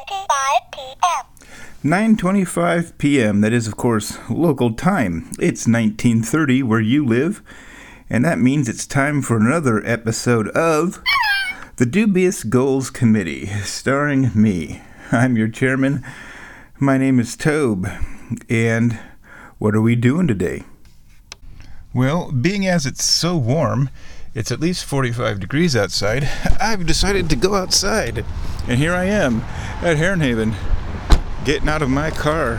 p.m. 9:25 p.m. That is, of course, local time. It's 1930 where you live, and that means it's time for another episode of The Dubious Goals Committee, starring me. I'm your chairman. My name is Tobe, and what are we doing today? Well, being as it's so warm, it's at least 45 degrees outside, I've decided to go outside. And here I am at Herrenhaven, getting out of my car.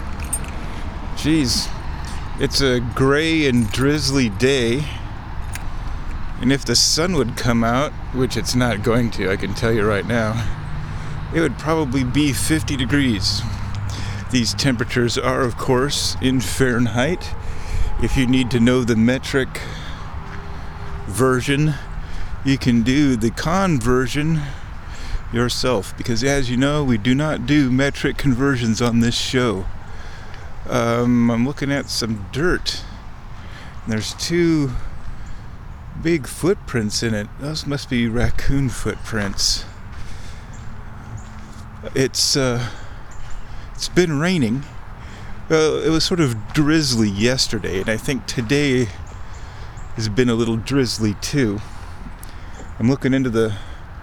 Jeez, it's a gray and drizzly day. And if the sun would come out, which it's not going to, I can tell you right now, it would probably be 50 degrees. These temperatures are, of course, in Fahrenheit. If you need to know the metric version, you can do the conversion yourself, because as you know, we do not do metric conversions on this show. I'm looking at some dirt. There's two big footprints in it. Those must be raccoon footprints. It's been raining. It was sort of drizzly yesterday, and I think today has been a little drizzly too. I'm looking into the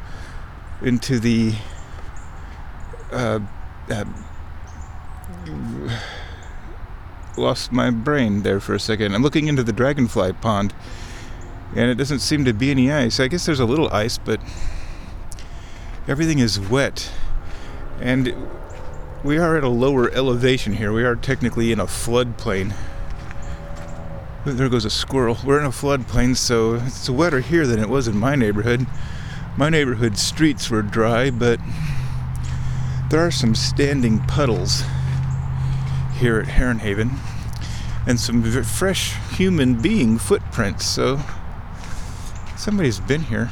lost my brain there for a second. I'm looking into the dragonfly pond, and it doesn't seem to be any ice. I guess there's a little ice, but everything is wet. And we are at a lower elevation here. We are technically in a floodplain. There goes a squirrel. We're in a floodplain, so it's wetter here than it was in my neighborhood. My neighborhood's streets were dry, but there are some standing puddles here at Herrenhaven, and some fresh human being footprints, so somebody's been here.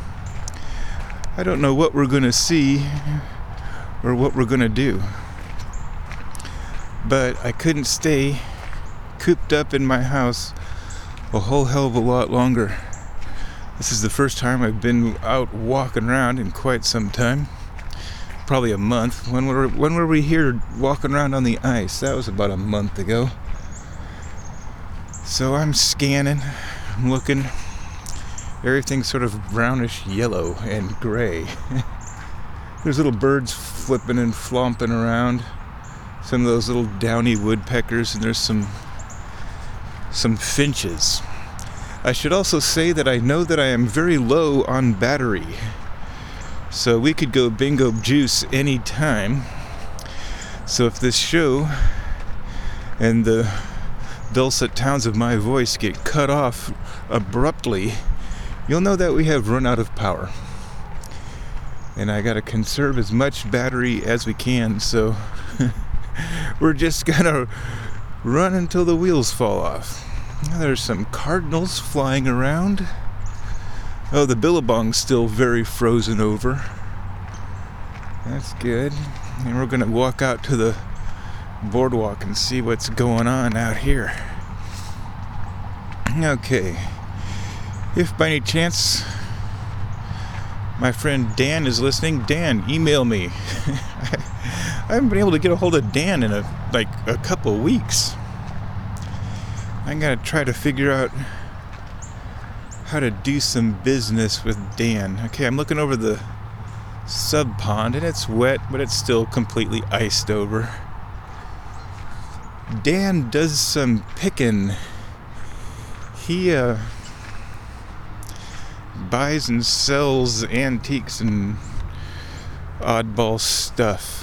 I don't know what we're going to see or what we're going to do, but I couldn't stay cooped up in my house a whole hell of a lot longer. This is the first time I've been out walking around in quite some time. Probably a month. When were we here walking around on the ice? That was about a month ago. So I'm scanning, I'm looking. Everything's sort of brownish yellow and gray. There's little birds flipping and flomping around. Some of those little downy woodpeckers, and there's some finches. I should also say that I know that I am very low on battery, so we could go bingo juice any time. So if this show and the dulcet tones of my voice get cut off abruptly, you'll know that we have run out of power. And I gotta conserve as much battery as we can, so we're just gonna run until the wheels fall off. There's some cardinals flying around. Oh, the billabong's still very frozen over. That's good. And we're going to walk out to the boardwalk and see what's going on out here. Okay. If by any chance my friend Dan is listening, Dan, email me. I haven't been able to get a hold of Dan in a couple of weeks. I'm going to try to figure out how to do some business with Dan. Okay, I'm looking over the sub pond, and it's wet, but it's still completely iced over. Dan does some picking. He buys and sells antiques and oddball stuff.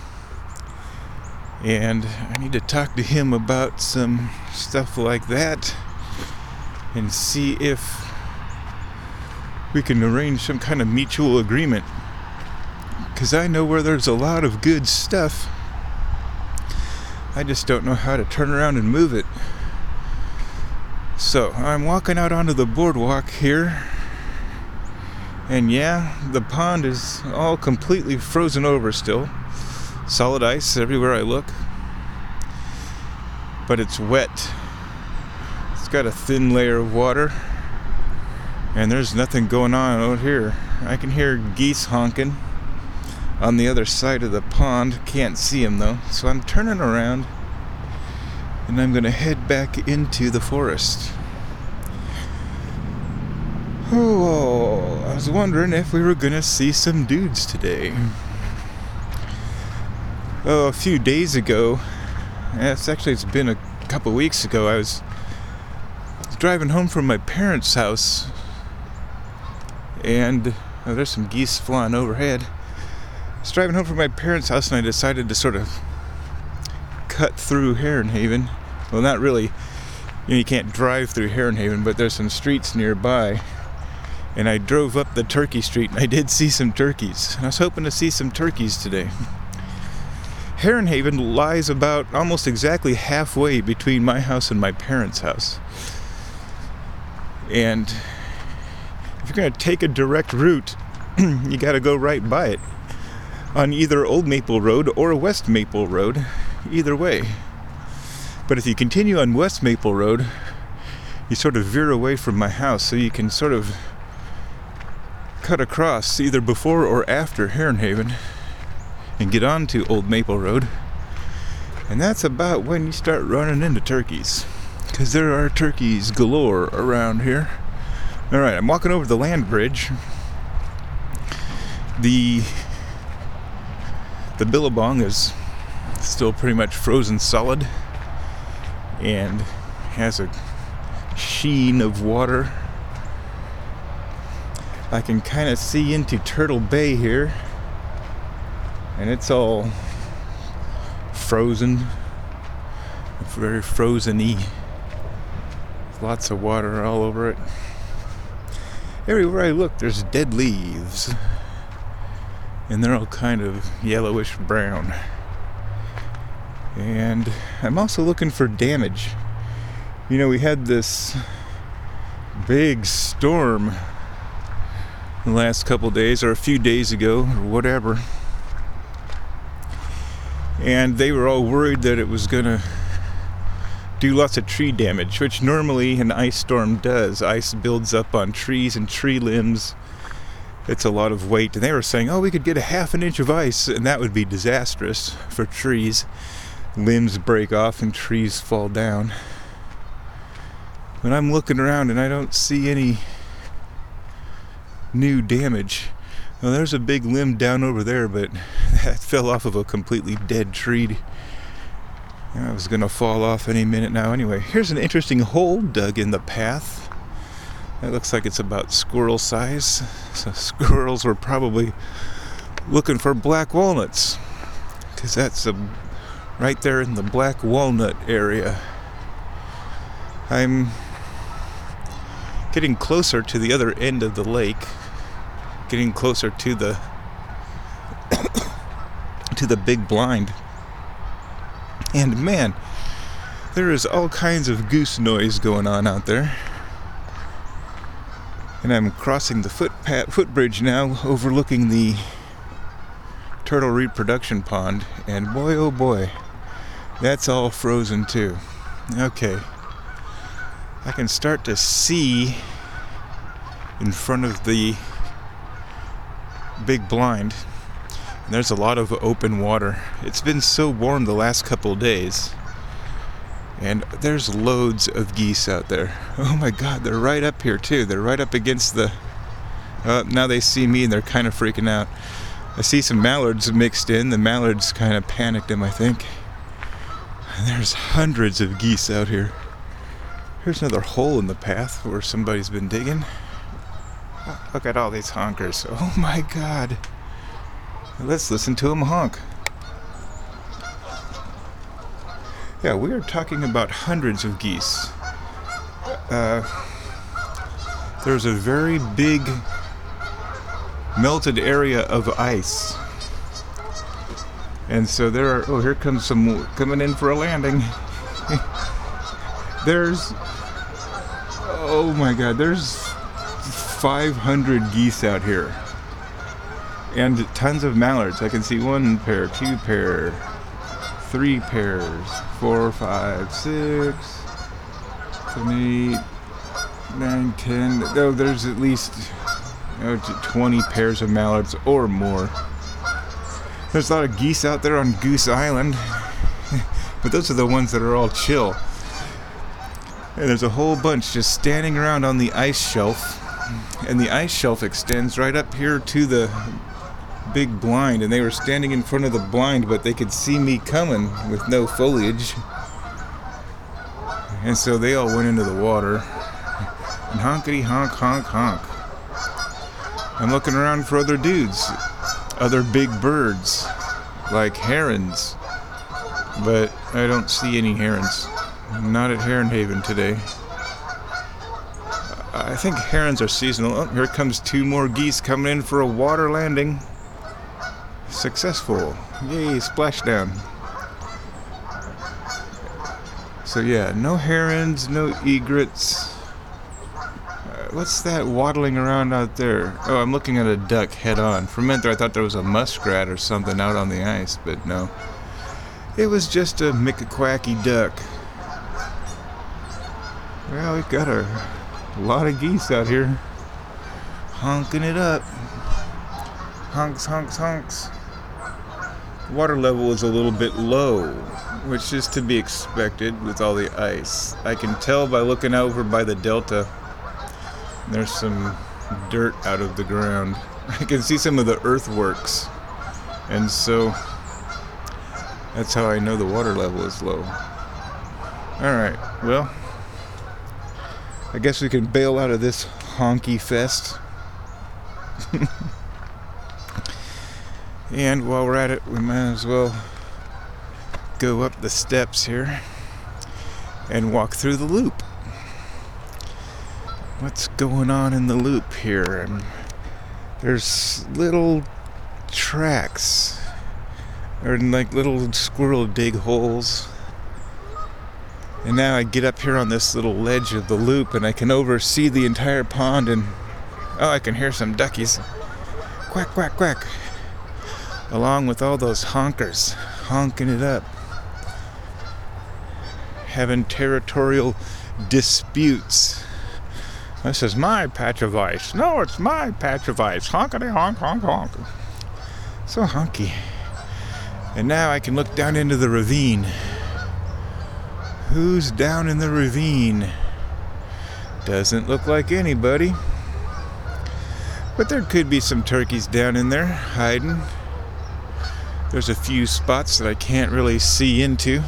And I need to talk to him about some stuff like that and see if we can arrange some kind of mutual agreement, because I know where there's a lot of good stuff. I just don't know how to turn around and move it. So I'm walking out onto the boardwalk here, and yeah, the pond is all completely frozen over still. Solid ice everywhere I look. But it's wet. It's got a thin layer of water. And there's nothing going on out here. I can hear geese honking. on the other side of the pond. Can't see him though. So I'm turning around and I'm gonna head back into the forest. Oh, I was wondering if we were gonna see some dudes today. Oh, a few days ago, it's been a couple weeks ago, I was driving home from my parents' house, and there's some geese flying overhead. I was driving home from my parents' house and I decided to sort of cut through Heron Haven. Well, not really, you can't drive through Heron Haven, but there's some streets nearby. And I drove up the turkey street and I did see some turkeys. I was hoping to see some turkeys today. Heron Haven lies about almost exactly halfway between my house and my parents' house. And if you're going to take a direct route, you got to go right by it. On either Old Maple Road or West Maple Road, either way. But if you continue on West Maple Road, you sort of veer away from my house, so you can sort of cut across either before or after Heron Haven and get on to Old Maple Road. And that's about when you start running into turkeys, because there are turkeys galore around here. Alright, I'm walking over the land bridge. The billabong is still pretty much frozen solid and has a sheen of water. I can kind of see into Turtle Bay here, and it's all frozen, very frozen-y. Lots of water all over it. Everywhere I look, there's dead leaves, and they're all kind of yellowish brown. And I'm also looking for damage. You know, we had this big storm the last couple days, or a few days ago, or whatever, and they were all worried that it was gonna do lots of tree damage, which normally an ice storm does. Ice builds up on trees and tree limbs. It's a lot of weight, and they were saying, oh, we could get a half an inch of ice and that would be disastrous for trees. Limbs break off and trees fall down. But I'm looking around and I don't see any new damage. Well, there's a big limb down over there, but that fell off of a completely dead tree. I was gonna fall off any minute now. Anyway, here's an interesting hole dug in the path. That looks like it's about squirrel size. So squirrels were probably looking for black walnuts, because that's right there in the black walnut area. I'm getting closer to the other end of the lake, getting closer to the to the big blind. And man, there is all kinds of goose noise going on out there. And I'm crossing the footbridge now, overlooking the turtle reproduction pond, and boy oh boy, that's all frozen too. Okay, I can start to see in front of the big blind, and there's a lot of open water. It's been so warm the last couple of days, and there's loads of geese out there. Oh my god, they're right up here too. They're right up against the now they see me and they're kind of freaking out. I see some mallards mixed in. The mallards kind of panicked them, I think. And there's hundreds of geese out here. Here's another hole in the path where somebody's been digging. Look at all these honkers. Oh my god. Let's listen to them honk. Yeah, we are talking about hundreds of geese. There's a very big melted area of ice. And so there are, oh, here comes some coming in for a landing. There's, oh my god, there's 500 geese out here. And tons of mallards. I can see 1 pair, 2 pair, 3 pairs, 4, 5, 6, 7, 8, 9, 10. Oh, there's at least 20 pairs of mallards or more. There's a lot of geese out there on Goose Island, but those are the ones that are all chill. And there's a whole bunch just standing around on the ice shelf, and the ice shelf extends right up here to the big blind, and they were standing in front of the blind, but they could see me coming with no foliage, and so they all went into the water. And honkety honk honk honk. I'm looking around for other dudes, other big birds, like herons, but I don't see any herons. Not at Heron Haven today. I think herons are seasonal. Oh, here comes 2 more geese coming in for a water landing. Successful. Yay, splashdown. So yeah, no herons, no egrets. What's that waddling around out there? Oh, I'm looking at a duck head on. For a minute there I thought there was a muskrat or something out on the ice, but no. It was just a Mickaquacky duck. Well, we've got a lot of geese out here. Honking it up. Honks, honks, honks. Water level is a little bit low, which is to be expected with all the ice. I can tell by looking over by the delta. There's some dirt out of the ground. I can see some of the earthworks, and so that's how I know the water level is low. Alright, well, I guess we can bail out of this honky fest. And while we're at it, we might as well go up the steps here and walk through the loop. What's going on in the loop here? There's little tracks, or like little squirrel dig holes. And now I get up here on this little ledge of the loop and I can oversee the entire pond, and oh, I can hear some duckies. Quack, quack, quack. Along with all those honkers honking it up. Having territorial disputes. This is my patch of ice. No, it's my patch of ice. Honkity honk, honk, honk. So honky. And now I can look down into the ravine. Who's down in the ravine? Doesn't look like anybody. But there could be some turkeys down in there hiding. There's a few spots that I can't really see into.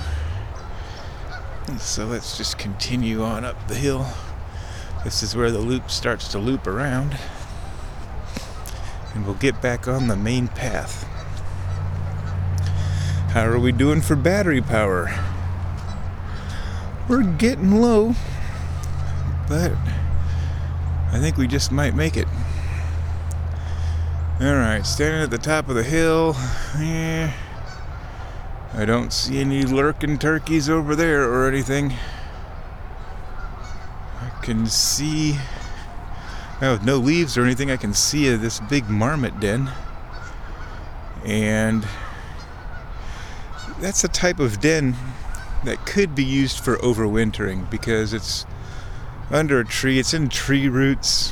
So let's just continue on up the hill. This is where the loop starts to loop around. And we'll get back on the main path. How are we doing for battery power? We're getting low, but I think we just might make it. Alright, standing at the top of the hill. Yeah, I don't see any lurking turkeys over there or anything. I can see, with no leaves or anything, I can see this big marmot den. And that's a type of den that could be used for overwintering because it's under a tree, it's in tree roots.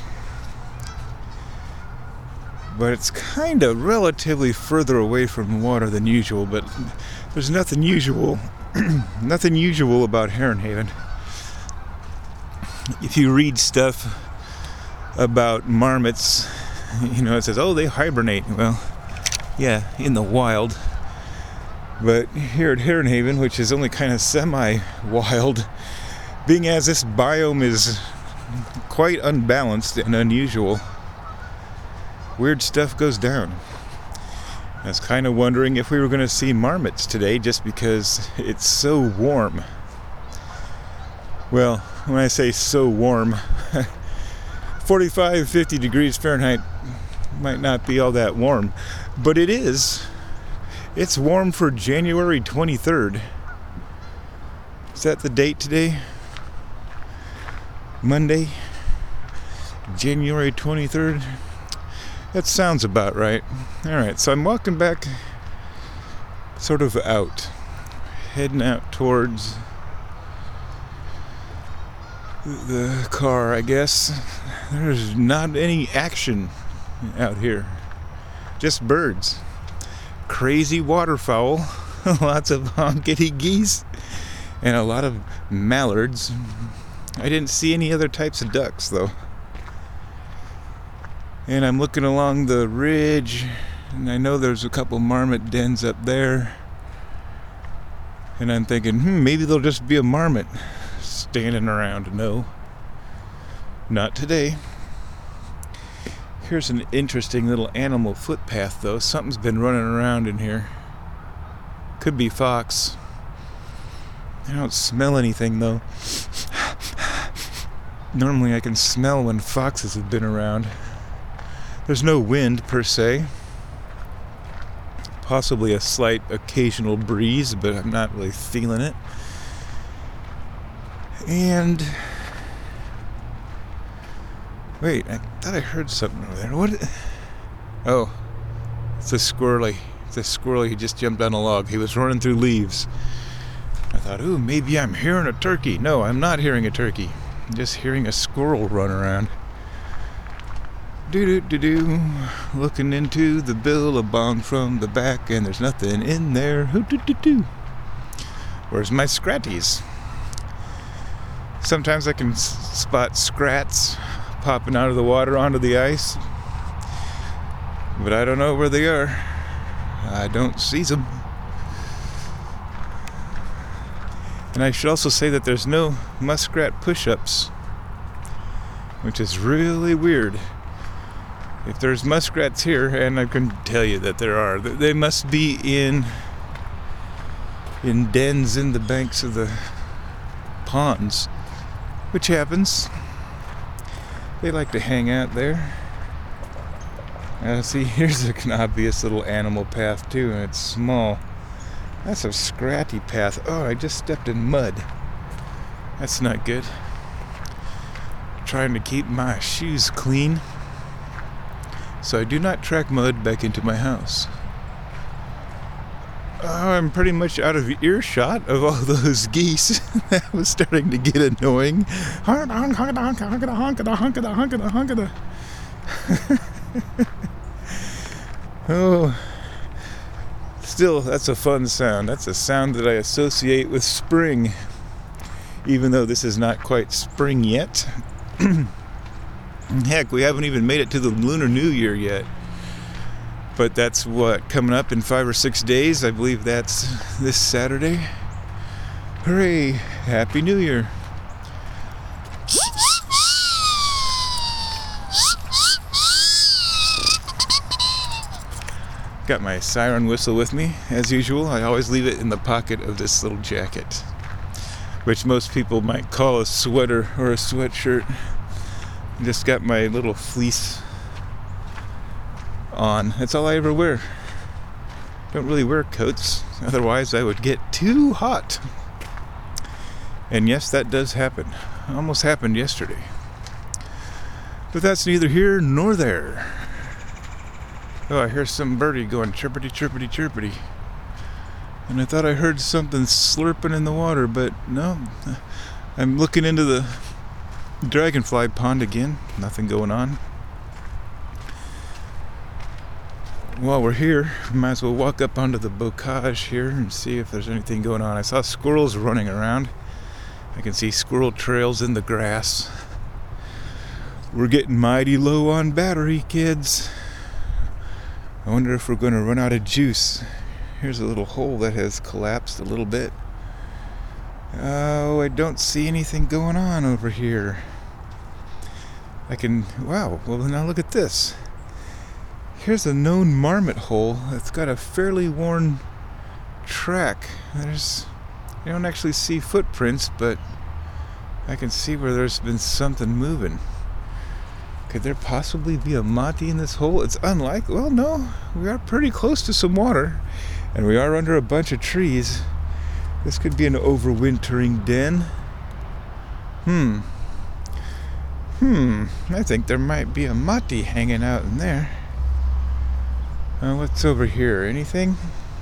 But it's kind of relatively further away from water than usual, but there's nothing usual about Heron Haven. If you read stuff about marmots, it says, oh, they hibernate. Well, yeah, in the wild. But here at Heron Haven, which is only kind of semi-wild, being as this biome is quite unbalanced and unusual, weird stuff goes down. I was kind of wondering if we were going to see marmots today just because it's so warm. Well, when I say so warm, 45, 50 degrees Fahrenheit might not be all that warm, but it is. It's warm for January 23rd. Is that the date today? Monday, January 23rd? That sounds about right. Alright, so I'm walking back sort of out, heading out towards the car, I guess. There's not any action out here, just birds. crazy waterfowl, lots of honkity geese, and a lot of mallards. I didn't see any other types of ducks though. And I'm looking along the ridge, and I know there's a couple marmot dens up there. And I'm thinking, maybe there'll just be a marmot standing around. No, not today. Here's an interesting little animal footpath though. Something's been running around in here. Could be fox. I don't smell anything though. Normally I can smell when foxes have been around. There's no wind per se. Possibly a slight occasional breeze, but I'm not really feeling it. And wait, I thought I heard something over there. What? Oh, it's a squirrely. It's a squirrely. He just jumped on a log. He was running through leaves. I thought, ooh, maybe I'm hearing a turkey. No, I'm not hearing a turkey. I'm just hearing a squirrel run around. Do-do-do-do. Looking into the billabong from the back, and there's nothing in there. Hoo-do-do-do. Where's my scratties? Sometimes I can spot scrats popping out of the water onto the ice, but I don't know where they are. I don't see them. And I should also say that there's no muskrat push-ups, which is really weird. If there's muskrats here, and I can tell you that there are, they must be in dens in the banks of the ponds, which happens. They like to hang out there. See, here's an obvious little animal path too, and it's small. That's a scratty path. Oh, I just stepped in mud. That's not good. Trying to keep my shoes clean, so I do not track mud back into my house. Oh, I'm pretty much out of earshot of all those geese. That was starting to get annoying. Oh, still, that's a fun sound. That's a sound that I associate with spring, even though this is not quite spring yet. Heck, we haven't even made it to the Lunar New Year yet. But that's what, coming up in 5 or 6 days? I believe that's this Saturday. Hooray! Happy New Year! Got my siren whistle with me, as usual. I always leave it in the pocket of this little jacket, which most people might call a sweater or a sweatshirt. Just got my little fleece on. That's all I ever wear. Don't really wear coats, otherwise I would get too hot. And yes, that does happen. Almost happened yesterday. But that's neither here nor there. Oh, I hear some birdie going chirpity, chirpity, chirpity. And I thought I heard something slurping in the water, but no. I'm looking into the dragonfly pond again. Nothing going on. While we're here, we might as well walk up onto the bocage here and see if there's anything going on. I saw squirrels running around. I can see squirrel trails in the grass. We're getting mighty low on battery, kids. I wonder if we're going to run out of juice. Here's a little hole that has collapsed a little bit. Oh, I don't see anything going on over here. Wow, well now look at this. Here's a known marmot hole. It's got a fairly worn track. You don't actually see footprints, but I can see where there's been something moving. Could there possibly be a mati in this hole? It's unlikely. Well, no, we are pretty close to some water, and we are under a bunch of trees. This could be an overwintering den. I think there might be a mati hanging out in there. What's over here? Anything?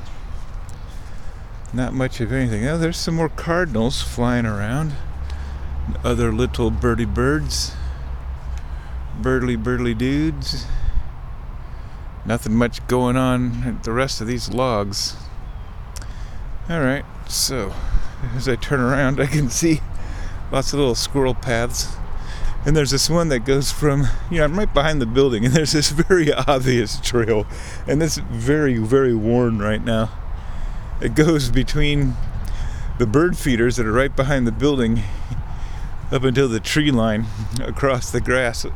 Not much of anything. Oh, there's some more cardinals flying around. Other little birdie birds. Birdly dudes. Nothing much going on at the rest of these logs. Alright, so as I turn around, I can see lots of little squirrel paths. And there's this one that goes from, I'm right behind the building, and there's this very obvious trail. And it's very, very worn right now. It goes between the bird feeders that are right behind the building up until the tree line across the grass.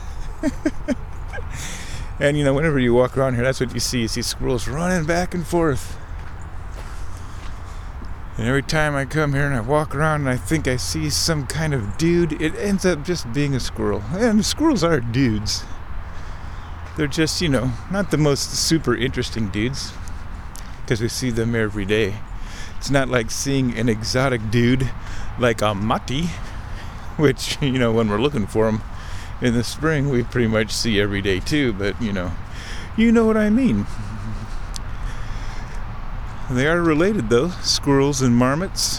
And whenever you walk around here, that's what you see. You see squirrels running back and forth. And every time I come here and I walk around and I think I see some kind of dude, it ends up just being a squirrel. And squirrels are dudes. They're just, not the most super interesting dudes, because we see them every day. It's not like seeing an exotic dude like a mati, which, when we're looking for them in the spring, we pretty much see every day too, but, you know what I mean. They are related, though, squirrels and marmots.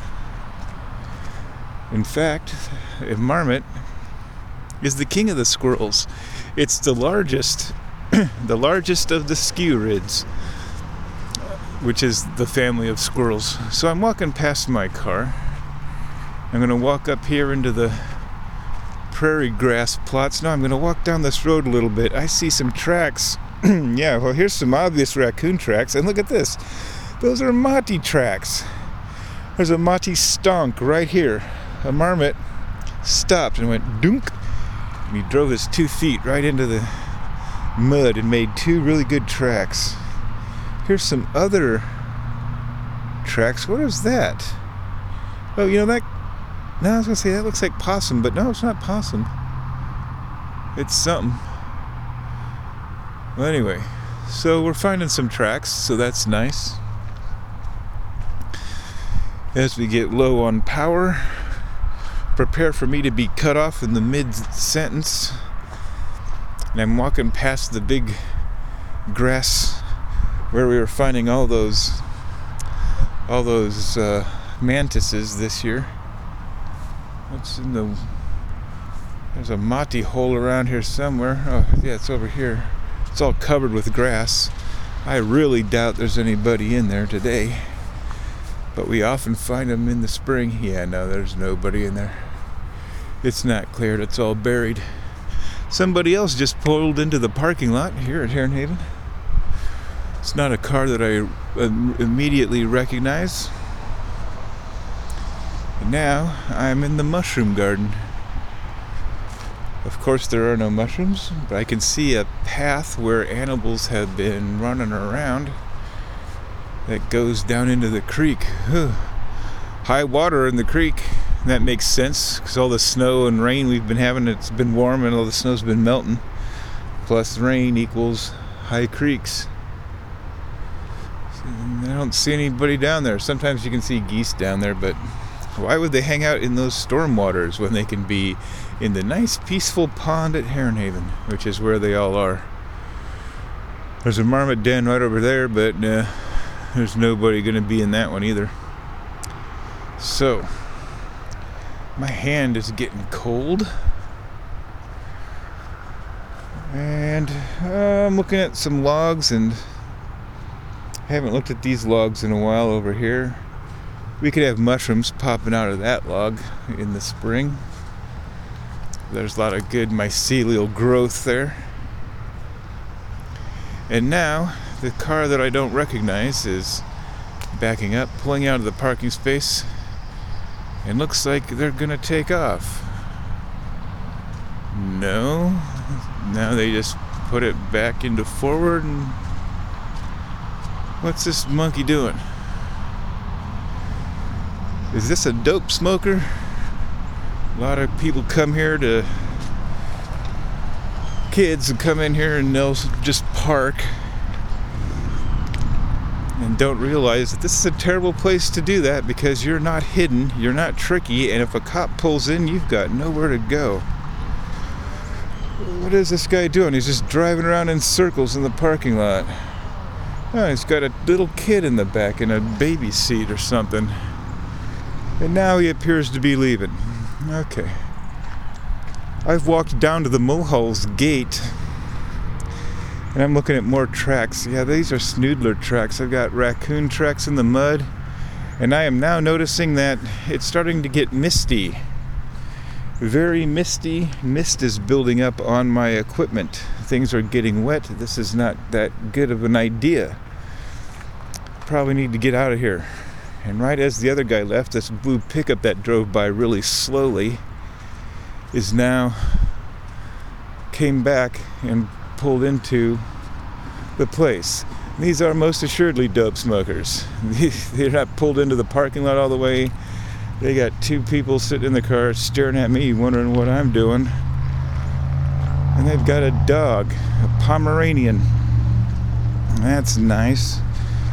In fact, a marmot is the king of the squirrels. It's the largest, the largest of the sciurids, which is the family of squirrels. So I'm walking past my car. I'm going to walk up here into the prairie grass plots. No, I'm going to walk down this road a little bit. I see some tracks. Yeah, well, here's some obvious raccoon tracks. And look at this. Those are mati tracks. There's a mati stonk right here. A marmot stopped and went dunk. And he drove his 2 feet right into the mud and made 2 really good tracks. Here's some other tracks. What is that? Oh, that... No, I was going to say that looks like possum, but no, it's not possum. It's something. Well, anyway, so we're finding some tracks, so that's nice. As we get low on power, prepare for me to be cut off in the mid-sentence. And I'm walking past the big grass where we were finding all those mantises this year. What's in the... There's a mati hole around here somewhere. Oh, yeah, it's over here. It's all covered with grass. I really doubt there's anybody in there today. But we often find them in the spring. Yeah, no, there's nobody in there. It's not cleared. It's all buried. Somebody else just pulled into the parking lot here at Heron Haven. It's not a car that I immediately recognize. And now I'm in the mushroom garden. Of course there are no mushrooms, but I can see a path where animals have been running around that goes down into the creek. High water in the creek. That makes sense, because all the snow and rain we've been having, it's been warm and all the snow's been melting. Plus rain equals high creeks. I don't see anybody down there. Sometimes you can see geese down there, but why would they hang out in those storm waters when they can be in the nice peaceful pond at Heron Haven, which is where they all are? There's a marmot den right over there, but there's nobody going to be in that one either. So, my hand is getting cold. And I'm looking at some logs, and I haven't looked at these logs in a while over here. We could have mushrooms popping out of that log in the spring. There's a lot of good mycelial growth there. And now, the car that I don't recognize is backing up, pulling out of the parking space, and looks like they're gonna take off. No. Now they just put it back into forward, and what's this monkey doing? Is this a dope smoker? A lot of people come here to... Kids come in here and they'll just park and don't realize that this is a terrible place to do that, because you're not hidden, you're not tricky, and if a cop pulls in, you've got nowhere to go. What is this guy doing? He's just driving around in circles in the parking lot. Oh, he's got a little kid in the back in a baby seat or something. And now he appears to be leaving. Okay. I've walked down to the Mulhall's gate, And I'm looking at more tracks. Yeah, these are snoodler tracks. I've got raccoon tracks in the mud. And I am now noticing that it's starting to get misty. Very misty. Mist is building up on my equipment. Things are getting wet. This is not that good of an idea. Probably need to get out of here. And right as the other guy left, this blue pickup that drove by really slowly is now came back and pulled into the place. These are most assuredly dope smokers. They're not pulled into the parking lot all the way. They got two people sitting in the car staring at me, wondering what I'm doing. And they've got a dog, a Pomeranian. That's nice.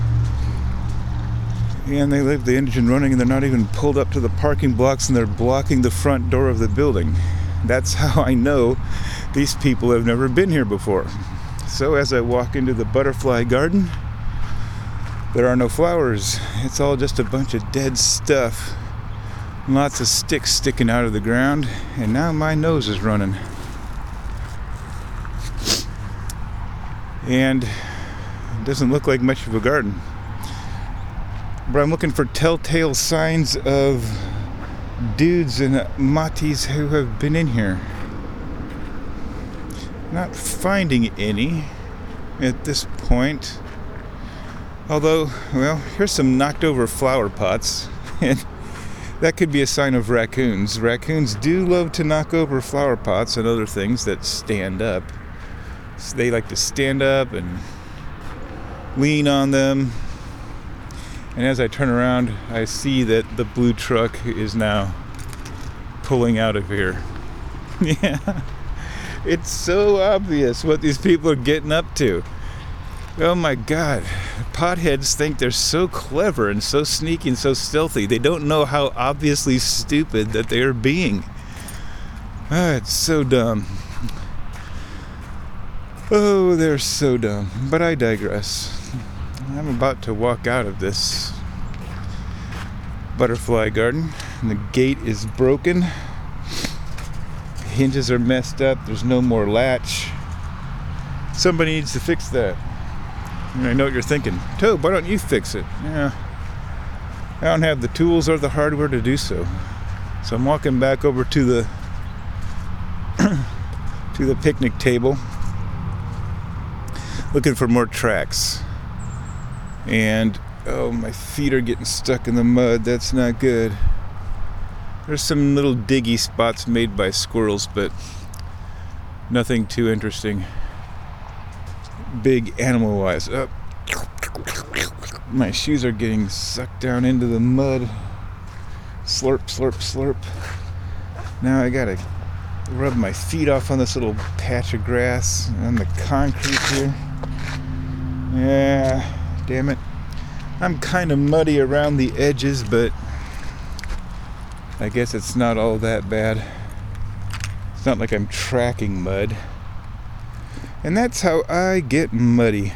And they leave the engine running, and they're not even pulled up to the parking blocks, and they're blocking the front door of the building. That's how I know these people have never been here before. So as I walk into the butterfly garden, there are no flowers. It's all just a bunch of dead stuff. Lots of sticks sticking out of the ground, and now my nose is running. And it doesn't look like much of a garden. But I'm looking for telltale signs of dudes and matis who have been in here. Not finding any at this point. Although, well, here's some knocked over flower pots. And that could be a sign of raccoons. Raccoons do love to knock over flower pots and other things that stand up. So they like to stand up and lean on them. And as I turn around, I see that the blue truck is now pulling out of here. Yeah. It's so obvious what these people are getting up to. Oh my God. Potheads think they're so clever and so sneaky and so stealthy. They don't know how obviously stupid that they are being. It's so dumb. Oh, they're so dumb. But I digress. I'm about to walk out of this butterfly garden, and the gate is broken. Hinges are messed up. There's no more latch. Somebody needs to fix that. And I know what you're thinking. Tobe, why don't you fix it? Yeah. I don't have the tools or the hardware to do so. So I'm walking back over to the to the picnic table, looking for more tracks. And oh, my feet are getting stuck in the mud. That's not good. There's some little diggy spots made by squirrels, but nothing too interesting. Big animal-wise. Oh. My shoes are getting sucked down into the mud. Slurp, slurp, slurp. Now I gotta rub my feet off on this little patch of grass on the concrete here. Yeah, damn it. I'm kind of muddy around the edges, but I guess it's not all that bad. It's not like I'm tracking mud. And that's how I get muddy.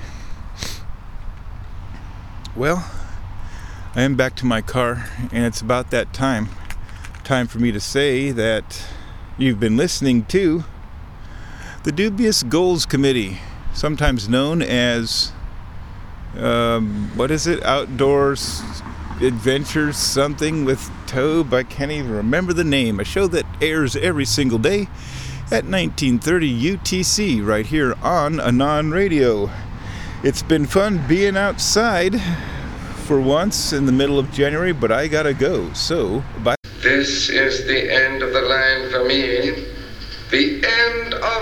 Well, I am back to my car, and it's about that time. Time for me to say that you've been listening to the Dubious Goals Committee, sometimes known as, what is it? Outdoors Adventures something with Tobe. I can't even remember the name. A show that airs every single day at 1930 UTC right here on Anon Radio. It's been fun being outside for once in the middle of January, but I gotta go. So, bye. This is the end of the line for me. The end of